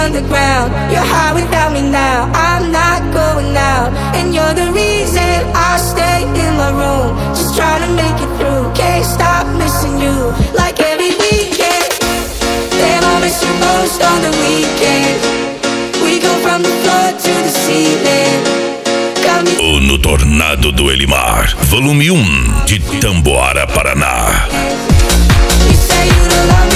underground. You're high without me now. I'm not going out, and you're the reason I stay in my room, just trying to make it through. Can't stop missing you, like every weekend. Damn, I miss you most on the weekend. We go from the floor to the ceiling. No Tornado do Elimar, volume 1, de Tamboara, Paraná. You say you don't love me.